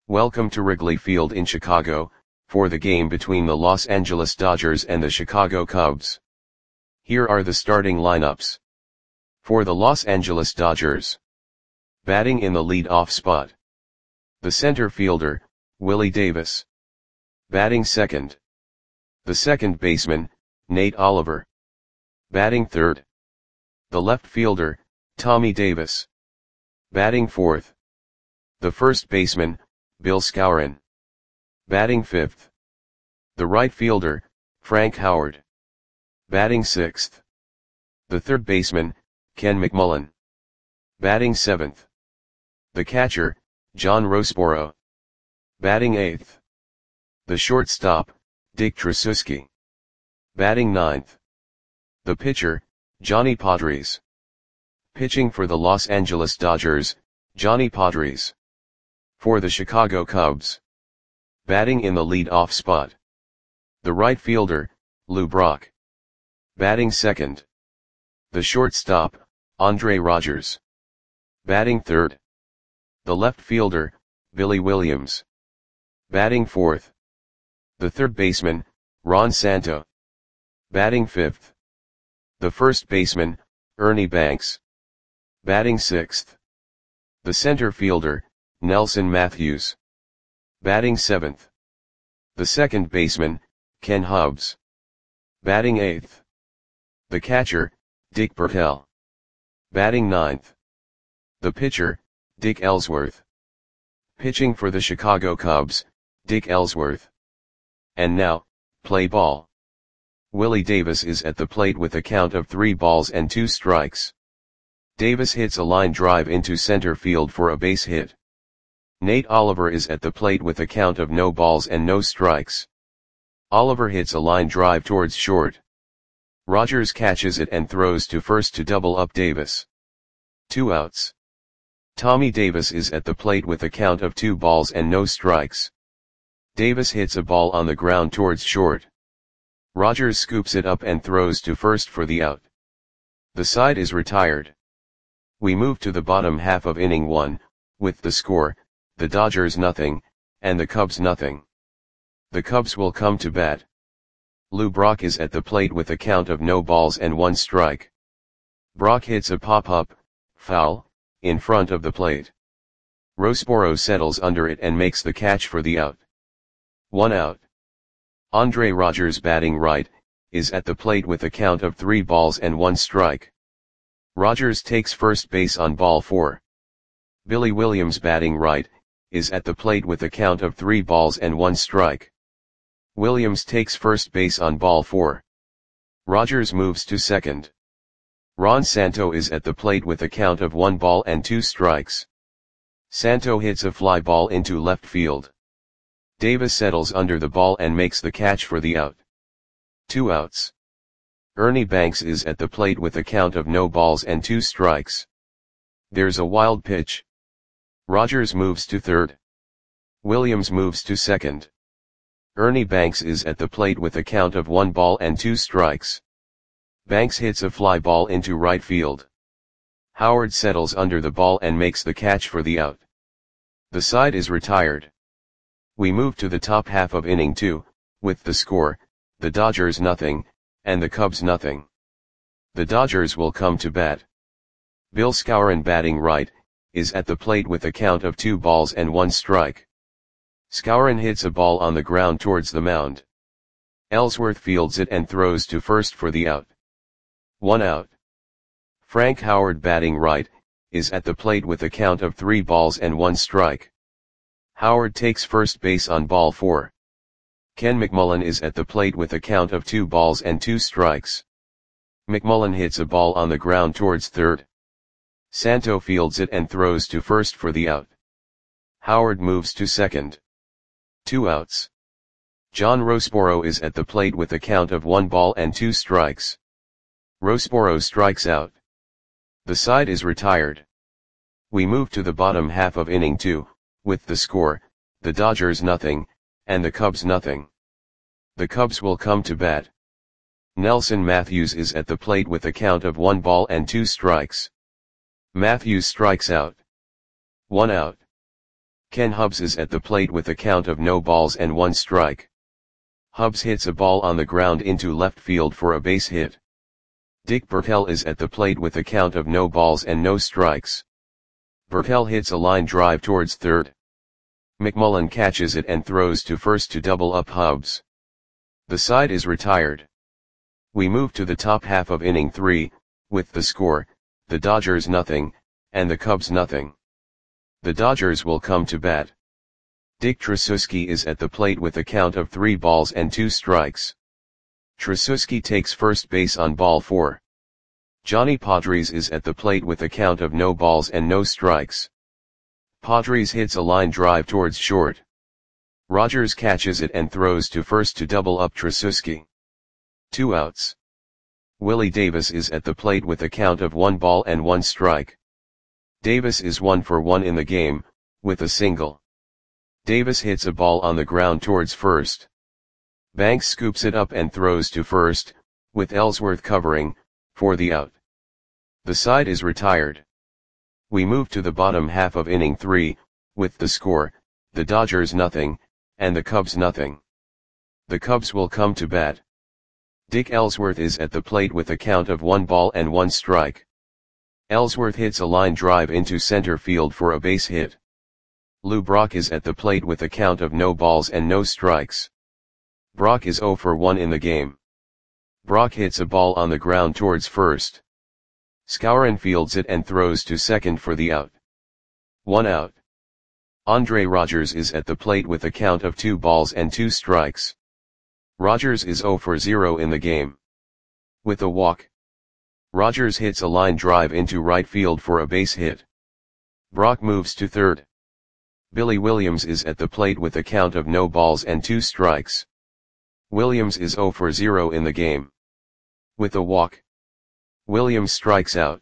Welcome to Wrigley Field in Chicago, for the game between the Los Angeles Dodgers and the Chicago Cubs. Here are the starting lineups. For the Los Angeles Dodgers. Batting in the lead-off spot. The center fielder, Willie Davis. Batting second. The second baseman, Nate Oliver. Batting third. The left fielder, Tommy Davis. Batting fourth. The first baseman, Bill Skowron. Batting fifth. The right fielder, Frank Howard. Batting sixth. The third baseman, Ken McMullen. Batting seventh. The catcher, John Roseboro. Batting eighth. The shortstop, Dick Tracewski. Batting ninth. The pitcher, Johnny Podres. Pitching for the Los Angeles Dodgers, Johnny Podres. For the Chicago Cubs. Batting in the lead-off spot. The right fielder, Lou Brock. Batting second. The shortstop, Andre Rogers. Batting third. The left fielder, Billy Williams. Batting fourth. The third baseman, Ron Santo. Batting fifth. The first baseman, Ernie Banks. Batting sixth. The center fielder, Nelson Matthews. Batting seventh. The second baseman, Ken Hubbs. Batting eighth. The catcher, Dick Bertel. Batting ninth. The pitcher, Dick Ellsworth. Pitching for the Chicago Cubs, Dick Ellsworth. And now, play ball. Willie Davis is at the plate with a count of 3 balls and 2 strikes. Davis hits a line drive into center field for a base hit. Nate Oliver is at the plate with a count of no balls and no strikes. Oliver hits a line drive towards short. Rogers catches it and throws to first to double up Davis. 2 outs. Tommy Davis is at the plate with a count of 2 balls and no strikes. Davis hits a ball on the ground towards short. Rogers scoops it up and throws to first for the out. The side is retired. We move to the bottom half of inning 1, with the score, the Dodgers nothing, and the Cubs nothing. The Cubs will come to bat. Lou Brock is at the plate with a count of no balls and 1 strike. Brock hits a pop-up, foul, in front of the plate. Roseboro settles under it and makes the catch for the out. 1 out. Andre Rogers, batting right, is at the plate with a count of 3 balls and 1 strike. Rogers takes first base on ball 4. Billy Williams, batting right, is at the plate with a count of 3 balls and 1 strike. Williams takes first base on ball 4. Rogers moves to second. Ron Santo is at the plate with a count of 1 ball and 2 strikes. Santo hits a fly ball into left field. Davis settles under the ball and makes the catch for the out. 2 outs. Ernie Banks is at the plate with a count of no balls and 2 strikes. There's a wild pitch. Rogers moves to third. Williams moves to second. Ernie Banks is at the plate with a count of 1 ball and 2 strikes. Banks hits a fly ball into right field. Howard settles under the ball and makes the catch for the out. The side is retired. We move to the top half of inning 2, with the score, the Dodgers nothing, and the Cubs nothing. The Dodgers will come to bat. Bill Skowron, batting right, is at the plate with a count of 2 balls and 1 strike. Skowron hits a ball on the ground towards the mound. Ellsworth fields it and throws to first for the out. 1 out. Frank Howard, batting right, is at the plate with a count of 3 balls and 1 strike. Howard takes first base on ball 4. Ken McMullen is at the plate with a count of 2 balls and 2 strikes. McMullen hits a ball on the ground towards third. Santo fields it and throws to first for the out. Howard moves to second. 2 outs. John Roseboro is at the plate with a count of 1 ball and 2 strikes. Roseboro strikes out. The side is retired. We move to the bottom half of inning 2, with the score, the Dodgers nothing, and the Cubs nothing. The Cubs will come to bat. Nelson Matthews is at the plate with a count of 1 ball and 2 strikes. Matthews strikes out. 1 out. Ken Hubbs is at the plate with a count of no balls and 1 strike. Hubbs hits a ball on the ground into left field for a base hit. Dick Bertel is at the plate with a count of no balls and no strikes. Bertel hits a line drive towards third. McMullen catches it and throws to first to double up Hubbs. The side is retired. We move to the top half of inning 3, with the score, the Dodgers nothing, and the Cubs nothing. The Dodgers will come to bat. Dick Tracewski is at the plate with a count of 3 balls and 2 strikes. Tracewski takes first base on ball 4. Johnny Podres is at the plate with a count of no balls and no strikes. Podres hits a line drive towards short. Rogers catches it and throws to first to double up Tracewski. 2 outs. Willie Davis is at the plate with a count of 1 ball and 1 strike. Davis is 1 for 1 in the game, with a single. Davis hits a ball on the ground towards first. Banks scoops it up and throws to first, with Ellsworth covering, for the out. The side is retired. We move to the bottom half of inning 3, with the score, the Dodgers nothing, and the Cubs nothing. The Cubs will come to bat. Dick Ellsworth is at the plate with a count of 1 ball and 1 strike. Ellsworth hits a line drive into center field for a base hit. Lou Brock is at the plate with a count of no balls and no strikes. Brock is 0 for 1 in the game. Brock hits a ball on the ground towards first. Skowron fields it and throws to second for the out. 1 out. Andre Rogers is at the plate with a count of 2 balls and 2 strikes. Rogers is 0 for 0 in the game. With a walk. Rogers hits a line drive into right field for a base hit. Brock moves to third. Billy Williams is at the plate with a count of no balls and 2 strikes. Williams is 0 for 0 in the game. With a walk. Williams strikes out.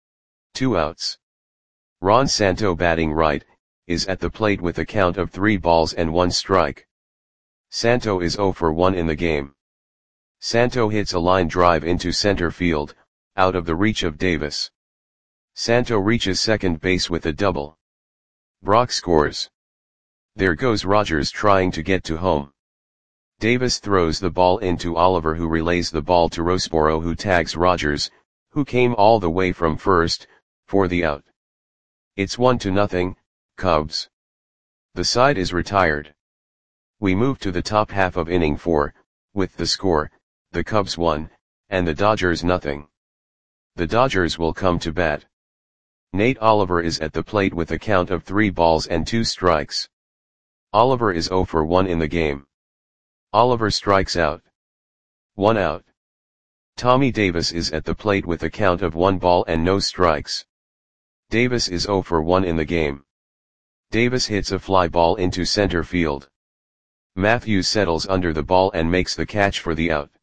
2 outs. Ron Santo, batting right, is at the plate with a count of 3 balls and 1 strike. Santo is 0 for 1 in the game. Santo hits a line drive into center field, out of the reach of Davis. Santo reaches second base with a double. Brock scores. There goes Rogers trying to get to home. Davis throws the ball into Oliver, who relays the ball to Rosboro, who tags Rogers, who came all the way from first, for the out. It's 1-0, Cubs. The side is retired. We move to the top half of inning 4, with the score, the Cubs 1, and the Dodgers nothing. The Dodgers will come to bat. Nate Oliver is at the plate with a count of 3 balls and 2 strikes. Oliver is 0 for 1 in the game. Oliver strikes out. 1 out. Tommy Davis is at the plate with a count of 1 ball and no strikes. Davis is 0 for 1 in the game. Davis hits a fly ball into center field. Matthews settles under the ball and makes the catch for the out.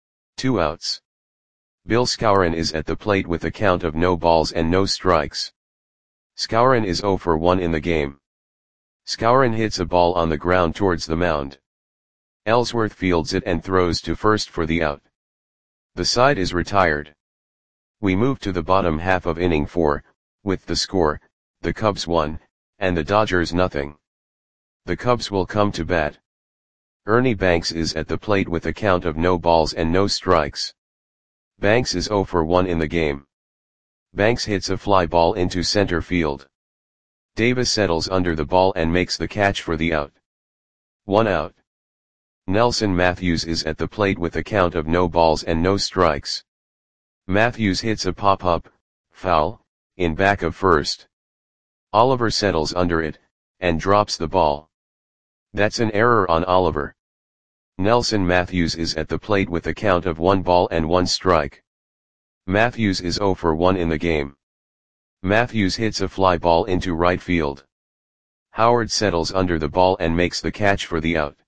2 outs. Bill Skowron is at the plate with a count of no balls and no strikes. Skowron is 0 for 1 in the game. Skowron hits a ball on the ground towards the mound. Ellsworth fields it and throws to first for the out. The side is retired. We move to the bottom half of inning 4, with the score, the Cubs 1, and the Dodgers nothing. The Cubs will come to bat. Ernie Banks is at the plate with a count of no balls and no strikes. Banks is 0 for 1 in the game. Banks hits a fly ball into center field. Davis settles under the ball and makes the catch for the out. 1 out. Nelson Matthews is at the plate with a count of no balls and no strikes. Matthews hits a pop-up, foul, in back of first. Oliver settles under it, and drops the ball. That's an error on Oliver. Nelson Matthews is at the plate with a count of 1 ball and 1 strike. Matthews is 0 for 1 in the game. Matthews hits a fly ball into right field. Howard settles under the ball and makes the catch for the out.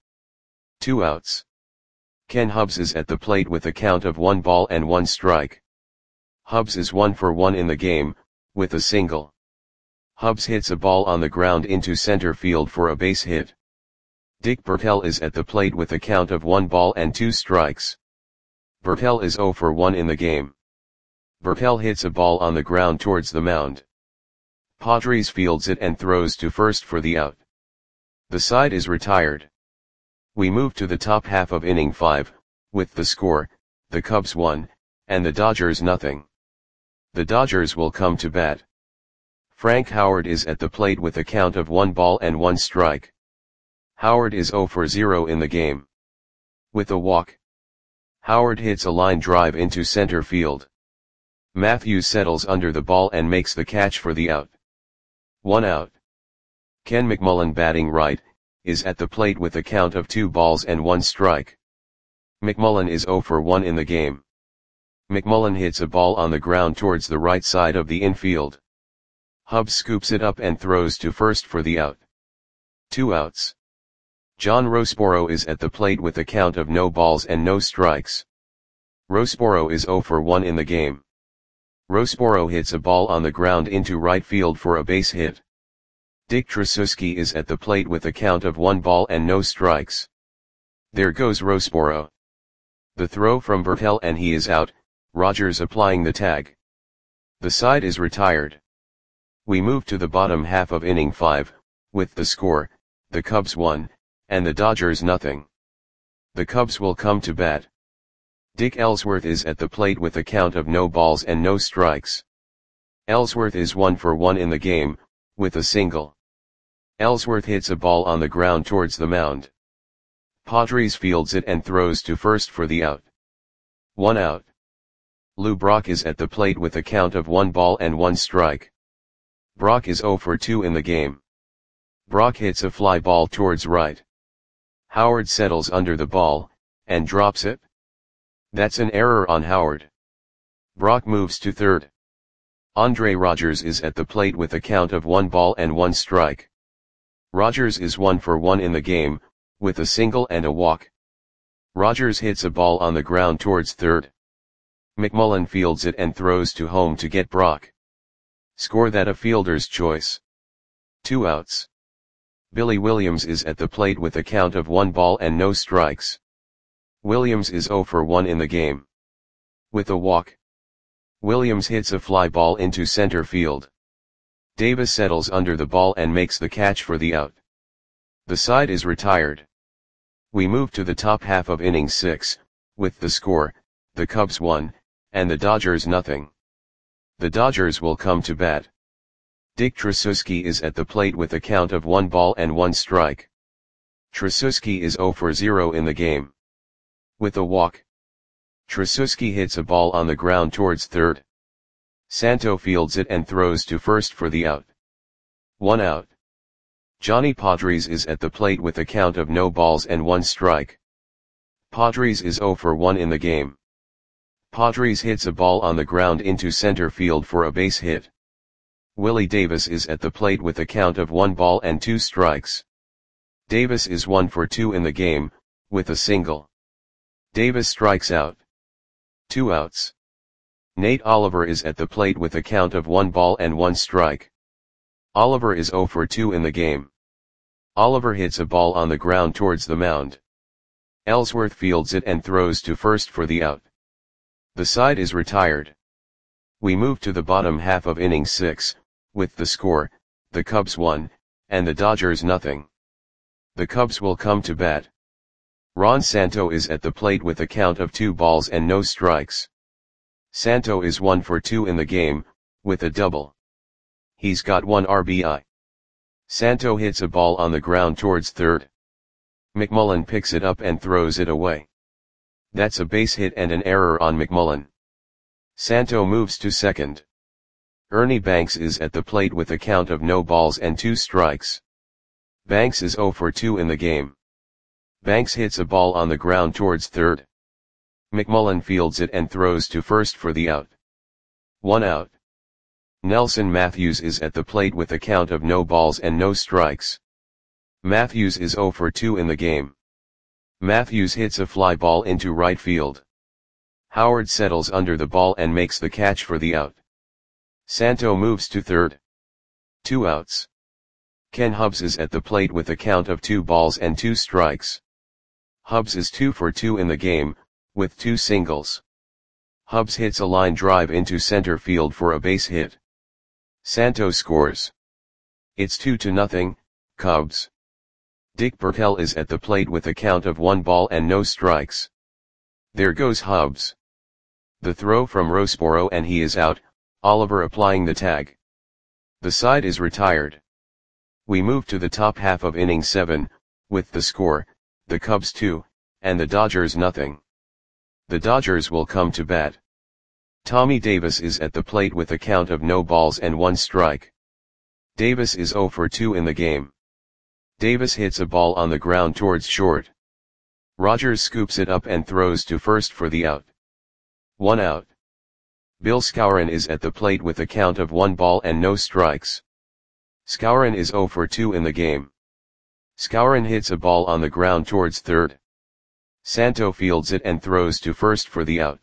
2 outs. Ken Hubbs is at the plate with a count of 1 ball and 1 strike. Hubbs is 1 for 1 in the game, with a single. Hubbs hits a ball on the ground into center field for a base hit. Dick Bertel is at the plate with a count of 1 ball and 2 strikes. Bertel is 0 for 1 in the game. Bertel hits a ball on the ground towards the mound. Podres fields it and throws to first for the out. The side is retired. We move to the top half of inning 5, with the score, the Cubs 1, and the Dodgers nothing. The Dodgers will come to bat. Frank Howard is at the plate with a count of 1 ball and 1 strike. Howard is 0 for 0 in the game. With a walk, Howard hits a line drive into center field. Matthews settles under the ball and makes the catch for the out. 1 out. Ken McMullen, batting right, is at the plate with a count of 2 balls and 1 strike. McMullen is 0 for 1 in the game. McMullen hits a ball on the ground towards the right side of the infield. Hubbs scoops it up and throws to first for the out. 2 outs. John Roseboro is at the plate with a count of no balls and no strikes. Roseboro is 0 for 1 in the game. Roseboro hits a ball on the ground into right field for a base hit. Dick Tracewski is at the plate with a count of 1 ball and no strikes. There goes Roseboro. The throw from Bertel and he is out, Rogers applying the tag. The side is retired. We move to the bottom half of inning 5, with the score, the Cubs 1, and the Dodgers nothing. The Cubs will come to bat. Dick Ellsworth is at the plate with a count of no balls and no strikes. Ellsworth is 1 for 1 in the game, with a single. Ellsworth hits a ball on the ground towards the mound. Padres fields it and throws to first for the out. 1 out. Lou Brock is at the plate with a count of 1 ball and 1 strike. Brock is 0 for 2 in the game. Brock hits a fly ball towards right. Howard settles under the ball, and drops it. That's an error on Howard. Brock moves to third. Andre Rogers is at the plate with a count of 1 ball and 1 strike. Rogers is 1 for 1 in the game, with a single and a walk. Rogers hits a ball on the ground towards third. McMullen fields it and throws to home to get Brock. Score that a fielder's choice. 2 outs. Billy Williams is at the plate with a count of 1 ball and no strikes. Williams is 0 for 1 in the game. With a walk, Williams hits a fly ball into center field. Davis settles under the ball and makes the catch for the out. The side is retired. We move to the top half of inning 6, with the score, the Cubs 1, and the Dodgers nothing. The Dodgers will come to bat. Dick Tracewski is at the plate with a count of 1 ball and 1 strike. Tracewski is 0 for 0 in the game. With a walk, Tracewski hits a ball on the ground towards third. Santo fields it and throws to first for the out. 1 out. Johnny Padres is at the plate with a count of no balls and 1 strike. Padres is 0 for 1 in the game. Padres hits a ball on the ground into center field for a base hit. Willie Davis is at the plate with a count of 1 ball and 2 strikes. Davis is 1 for 2 in the game, with a single. Davis strikes out. 2 outs. Nate Oliver is at the plate with a count of 1 ball and 1 strike. Oliver is 0 for 2 in the game. Oliver hits a ball on the ground towards the mound. Ellsworth fields it and throws to first for the out. The side is retired. We move to the bottom half of inning 6, with the score, the Cubs 1, and the Dodgers nothing. The Cubs will come to bat. Ron Santo is at the plate with a count of 2 balls and no strikes. Santo is 1 for 2 in the game, with a double. He's got 1 RBI. Santo hits a ball on the ground towards third. McMullen picks it up and throws it away. That's a base hit and an error on McMullen. Santo moves to second. Ernie Banks is at the plate with a count of no balls and 2 strikes. Banks is 0 for 2 in the game. Banks hits a ball on the ground towards third. McMullen fields it and throws to first for the out. 1 out. Nelson Matthews is at the plate with a count of no balls and no strikes. Matthews is 0 for 2 in the game. Matthews hits a fly ball into right field. Howard settles under the ball and makes the catch for the out. Santo moves to third. 2 outs. Ken Hubbs is at the plate with a count of 2 balls and 2 strikes. Hubbs is 2 for 2 in the game, with 2 singles. Hubbs hits a line drive into center field for a base hit. Santo scores. It's 2-0, Cubs. Dick Burkell is at the plate with a count of 1 ball and no strikes. There goes Hubbs. The throw from Roseboro and he is out, Oliver applying the tag. The side is retired. We move to the top half of inning 7, with the score, the Cubs 2, and the Dodgers nothing. The Dodgers will come to bat. Tommy Davis is at the plate with a count of no balls and 1 strike. Davis is 0 for 2 in the game. Davis hits a ball on the ground towards short. Rogers scoops it up and throws to first for the out. 1 out. Bill Skowron is at the plate with a count of 1 ball and no strikes. Skowron is 0 for 2 in the game. Skowron hits a ball on the ground towards third. Santo fields it and throws to first for the out.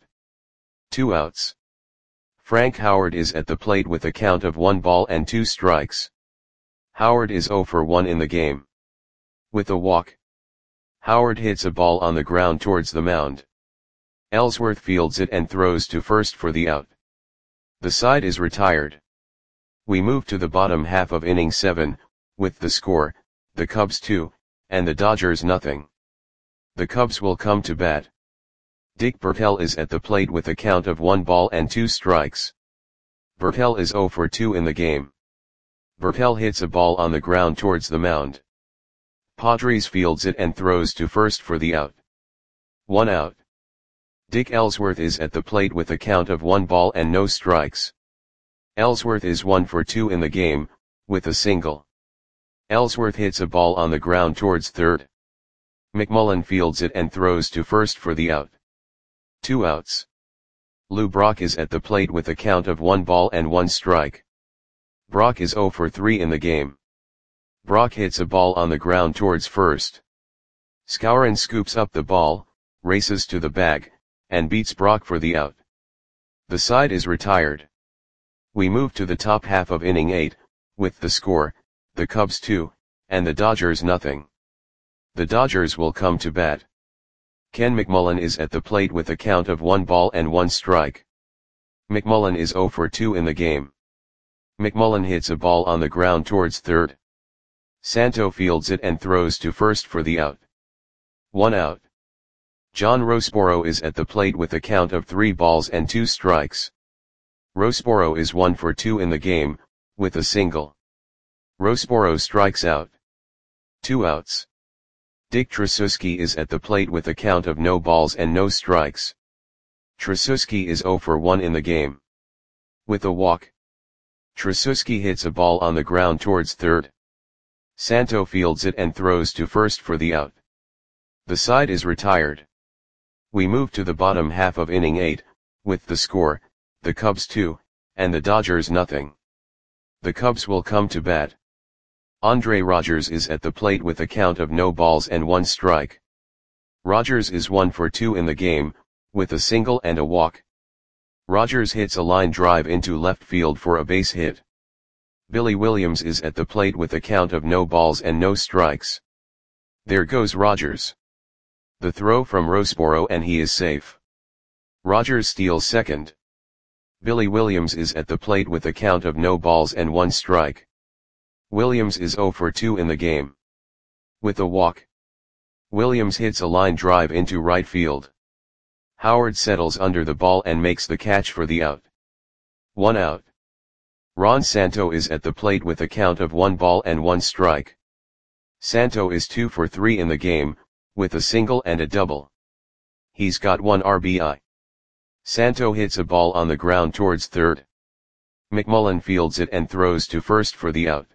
2 outs. Frank Howard is at the plate with a count of 1 ball and 2 strikes. Howard is 0 for 1 in the game. With a walk, Howard hits a ball on the ground towards the mound. Ellsworth fields it and throws to first for the out. The side is retired. We move to the bottom half of inning 7, with the score, the Cubs 2, and the Dodgers nothing. The Cubs will come to bat. Dick Burkell is at the plate with a count of 1 ball and 2 strikes. Burkell is 0 for 2 in the game. Burkell hits a ball on the ground towards the mound. Padres fields it and throws to first for the out. 1 out. Dick Ellsworth is at the plate with a count of 1 ball and no strikes. Ellsworth is 1 for 2 in the game, with a single. Ellsworth hits a ball on the ground towards third. McMullen fields it and throws to first for the out. 2 outs. Lou Brock is at the plate with a count of 1 ball and 1 strike. Brock is 0 for 3 in the game. Brock hits a ball on the ground towards first. Skowron scoops up the ball, races to the bag, and beats Brock for the out. The side is retired. We move to the top half of inning 8, with the score, the Cubs 2, and the Dodgers nothing. The Dodgers will come to bat. Ken McMullen is at the plate with a count of 1 ball and 1 strike. McMullen is 0 for 2 in the game. McMullen hits a ball on the ground towards third. Santo fields it and throws to first for the out. 1 out. John Roseboro is at the plate with a count of 3 balls and 2 strikes. Roseboro is 1 for 2 in the game, with a single. Roseboro strikes out. 2 outs. Dick Tracewski is at the plate with a count of no balls and no strikes. Tracewski is 0 for 1 in the game. With a walk, Tracewski hits a ball on the ground towards third. Santo fields it and throws to first for the out. The side is retired. We move to the bottom half of inning 8, with the score, the Cubs 2, and the Dodgers nothing. The Cubs will come to bat. Andre Rogers is at the plate with a count of no balls and 1 strike. Rogers is 1 for 2 in the game, with a single and a walk. Rogers hits a line drive into left field for a base hit. Billy Williams is at the plate with a count of no balls and no strikes. There goes Rogers. The throw from Roseboro and he is safe. Rogers steals second. Billy Williams is at the plate with a count of no balls and 1 strike. Williams is 0 for 2 in the game. With a walk, Williams hits a line drive into right field. Howard settles under the ball and makes the catch for the out. 1 out. Ron Santo is at the plate with a count of 1 ball and 1 strike. Santo is 2 for 3 in the game, with a single and a double. He's got 1 RBI. Santo hits a ball on the ground towards third. McMullen fields it and throws to first for the out.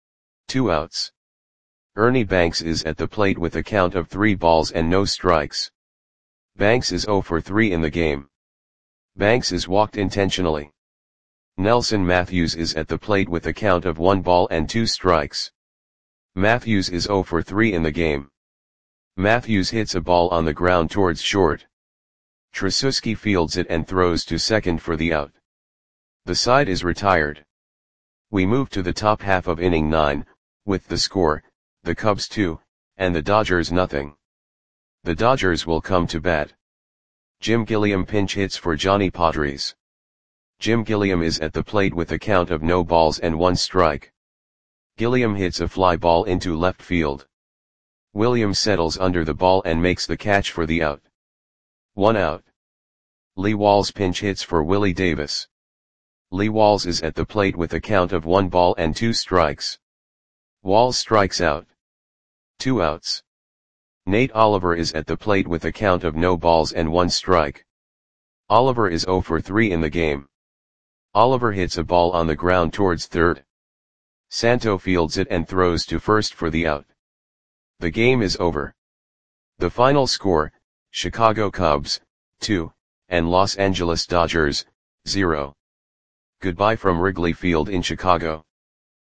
2 outs. Ernie Banks is at the plate with a count of 3 balls and no strikes. Banks is 0 for 3 in the game. Banks is walked intentionally. Nelson Matthews is at the plate with a count of 1 ball and 2 strikes. Matthews is 0 for 3 in the game. Matthews hits a ball on the ground towards short. Tracewski fields it and throws to second for the out. The side is retired. We move to the top half of inning 9, with the score, the Cubs 2, and the Dodgers nothing. The Dodgers will come to bat. Jim Gilliam pinch hits for Johnny Padres. Jim Gilliam is at the plate with a count of no balls and 1 strike. Gilliam hits a fly ball into left field. Williams settles under the ball and makes the catch for the out. 1 out. Lee Walls pinch hits for Willie Davis. Lee Walls is at the plate with a count of 1 ball and 2 strikes. Walls strikes out. 2 outs. Nate Oliver is at the plate with a count of no balls and 1 strike. Oliver is 0 for 3 in the game. Oliver hits a ball on the ground towards third. Santo fields it and throws to first for the out. The game is over. The final score, Chicago Cubs, 2, and Los Angeles Dodgers, 0. Goodbye from Wrigley Field in Chicago.